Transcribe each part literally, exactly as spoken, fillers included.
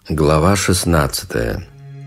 Глава шестнадцатая.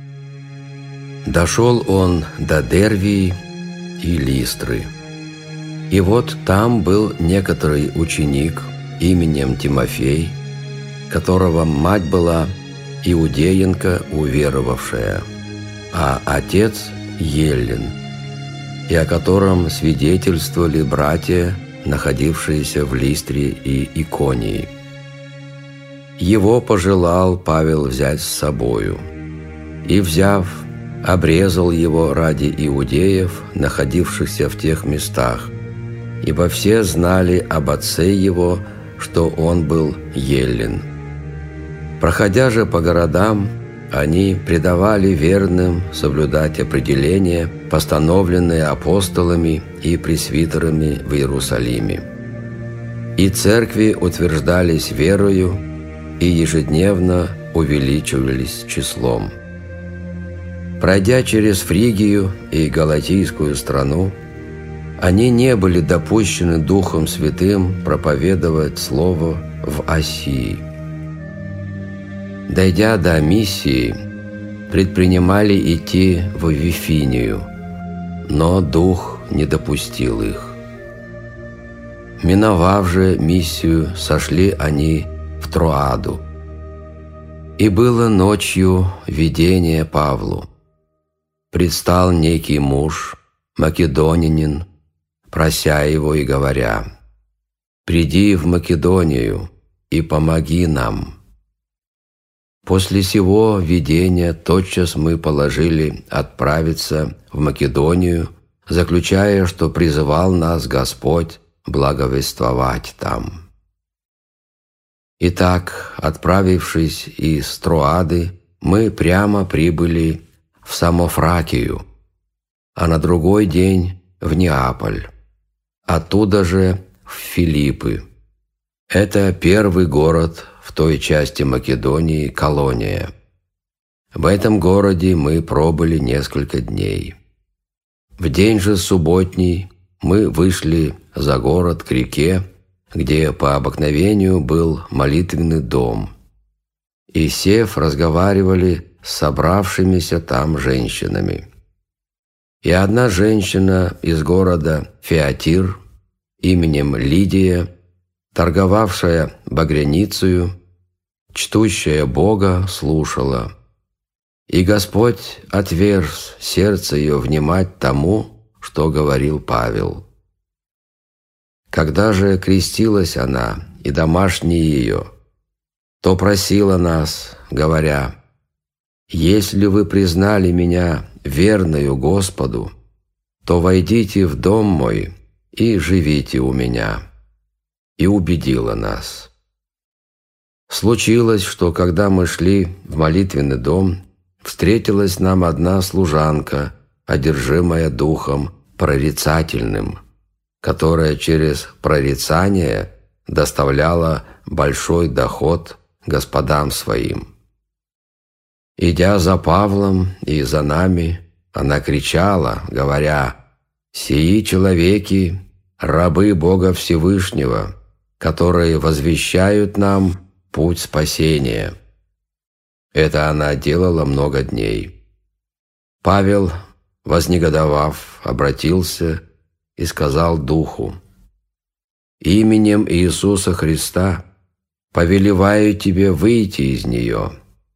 Дошел он до Дервии и Листры. И вот там был некоторый ученик именем Тимофей, которого мать была иудеянка уверовавшая, а отец Еллин, и о котором свидетельствовали братья, находившиеся в Листре и Иконии. Его пожелал Павел взять с собою, и, взяв, обрезал его ради иудеев, находившихся в тех местах, ибо все знали об отце его, что он был Еллин. Проходя же по городам, они предавали верным соблюдать определения, постановленные апостолами и пресвитерами в Иерусалиме. И церкви утверждались верою, и ежедневно увеличивались числом. Пройдя через Фригию и Галатийскую страну, они не были допущены Духом Святым проповедовать Слово в Асии. Дойдя до Миссии, предпринимали идти в Вифинию, но Дух не допустил их. Миновав же Миссию, сошли они в Троаду. И было ночью видение Павлу. Предстал некий муж, македонянин, прося его и говоря: «Приди в Македонию и помоги нам». После сего видения тотчас мы положили отправиться в Македонию, заключая, что призывал нас Господь благовествовать там. Итак, отправившись из Троады, мы прямо прибыли в Самофракию, а на другой день в Неаполь, оттуда же в Филиппы. Это первый город в той части Македонии, Колония. В этом городе мы пробыли несколько дней. В день же субботний мы вышли за город к реке, где по обыкновению был молитвенный дом, и, сев, разговаривали с собравшимися там женщинами. И одна женщина из города Фиатир именем Лидия, торговавшая багряницею, чтущая Бога, слушала. И Господь отверз сердце ее внимать тому, что говорил Павел. Когда же крестилась она и домашние ее, то просила нас, говоря: «Если вы признали меня верною Господу, то войдите в дом мой и живите у меня». И убедила нас. Случилось, что когда мы шли в молитвенный дом, встретилась нам одна служанка, одержимая духом прорицательным, которая через прорицание доставляла большой доход господам своим. Идя за Павлом и за нами, она кричала, говоря: «Сии человеки, рабы Бога Всевышнего, которые возвещают нам путь спасения». Это она делала много дней. Павел, вознегодовав, обратился и сказал духу: «Именем Иисуса Христа повелеваю тебе выйти из нее».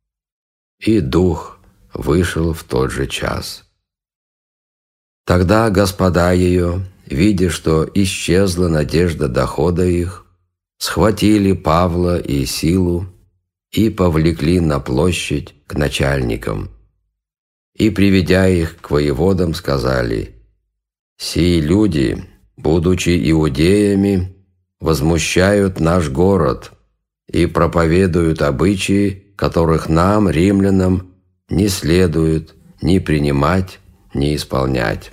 И дух вышел в тот же час. Тогда господа ее, видя, что исчезла надежда дохода их, схватили Павла и Силу и повлекли на площадь к начальникам. И, приведя их к воеводам, сказали: «Сии люди, будучи иудеями, возмущают наш город и проповедуют обычаи, которых нам, римлянам, не следует ни принимать, ни исполнять».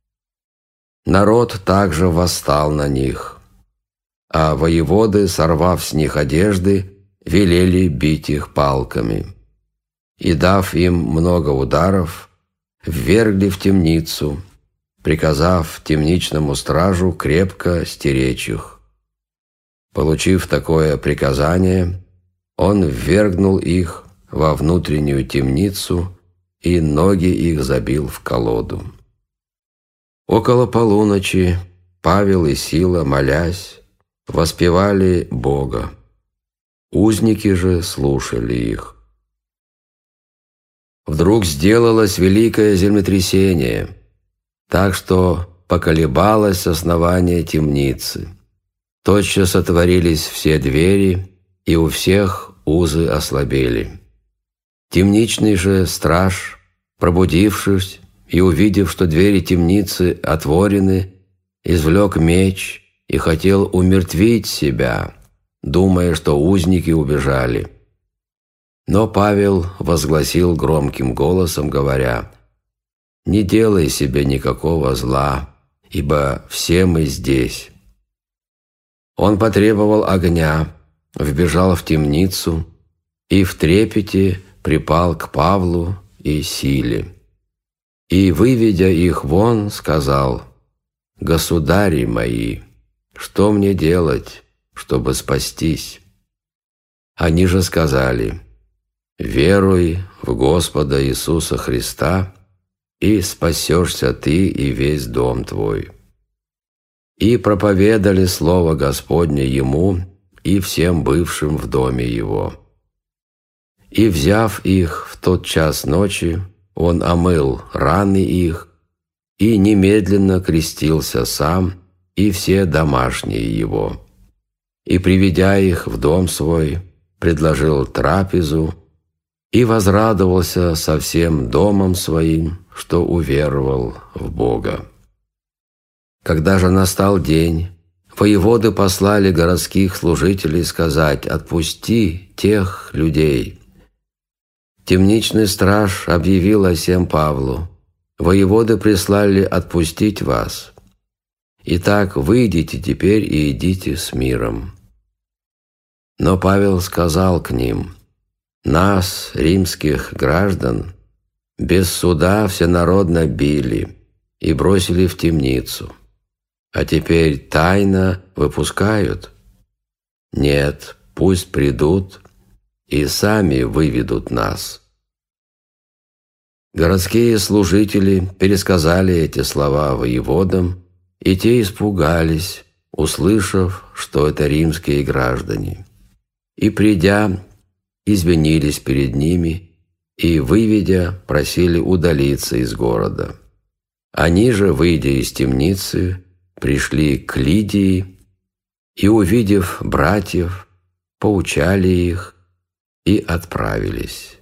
Народ также восстал на них, а воеводы, сорвав с них одежды, велели бить их палками. И, дав им много ударов, ввергли в темницу, приказав темничному стражу крепко стеречь их. Получив такое приказание, он ввергнул их во внутреннюю темницу, и ноги их забил в колоду. Около полуночи Павел и Сила, молясь, воспевали Бога. Узники же слушали их. Вдруг сделалось великое землетрясение, так что поколебалось основание темницы. Тотчас отворились все двери, и у всех узы ослабели. Темничный же страж, пробудившись и увидев, что двери темницы отворены, извлек меч и хотел умертвить себя, думая, что узники убежали. Но Павел возгласил громким голосом, говоря: «Не делай себе никакого зла, ибо все мы здесь». Он потребовал огня, вбежал в темницу и в трепете припал к Павлу и Силе. И, выведя их вон, сказал: «Государи мои, что мне делать, чтобы спастись?» Они же сказали: «Веруй в Господа Иисуса Христа, и спасешься ты и весь дом твой». И проповедали слово Господне ему и всем бывшим в доме его. И, взяв их в тот час ночи, он омыл раны их и немедленно крестился сам и все домашние его. И, приведя их в дом свой, предложил трапезу и возрадовался со всем домом своим, что уверовал в Бога. Когда же настал день, воеводы послали городских служителей сказать: «Отпусти тех людей». Темничный страж объявил о сем Павлу: «Воеводы прислали отпустить вас. Итак, выйдите теперь и идите с миром». Но Павел сказал к ним: «Нас, римских граждан, без суда всенародно били и бросили в темницу. А теперь тайно выпускают? Нет, пусть придут и сами выведут нас». Городские служители пересказали эти слова воеводам, и те испугались, услышав, что это римские граждане. И, придя, извинились перед ними и, выведя, просили удалиться из города. Они же, выйдя из темницы, пришли к Лидии и, увидев братьев, поучали их и отправились.